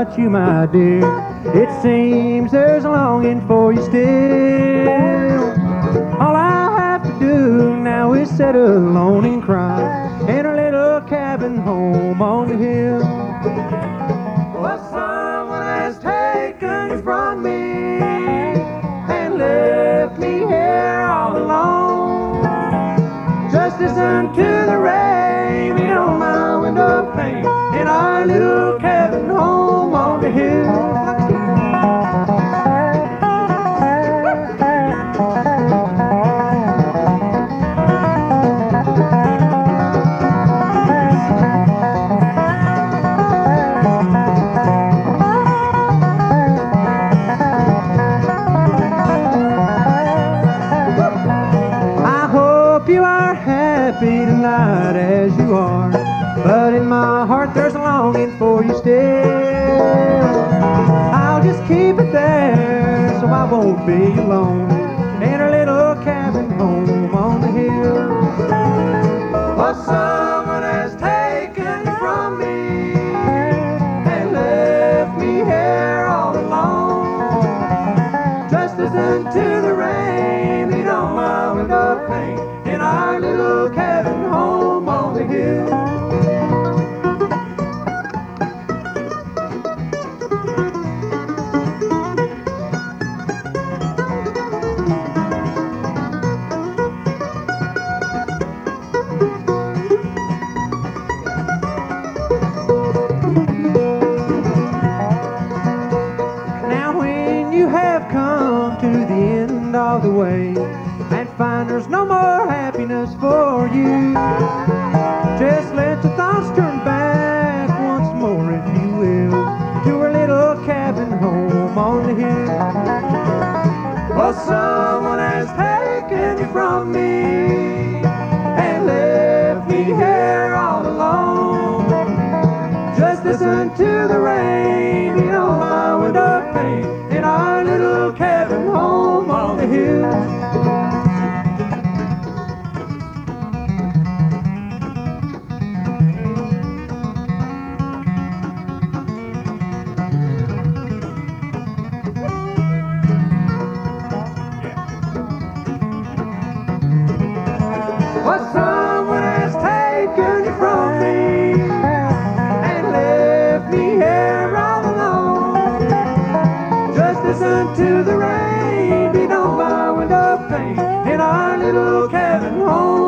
about you, my dear. It seems there's a longing for you still. All I have to do now is sit alone and cry in a little cabin home on the hill. Well, someone has taken you from me and left me here all alone. Just listen to the rain beat on my window pane in our little cabin home on the hill. You are happy tonight as you are, but in my heart there's a longing for you still. I'll just keep it there so I won't be alone in a little cabin home on the hill. Well, someone has taken you from me and left me here all alone. Just listen to the rain beat on my window pane in our little cabin home on the hill. Now when you have come to the end of the way and find there's no more happiness for you, just let your thoughts turn back once more, if you will, to our little cabin home on the hill. Well, someone has taken you from me and left me here all alone. Just listen to the rain beat on my window pane in our little cabin home on the hill. Well, someone has taken you from me and left me here all alone. Just listen to the rain beat on my window pane in our little cabin home.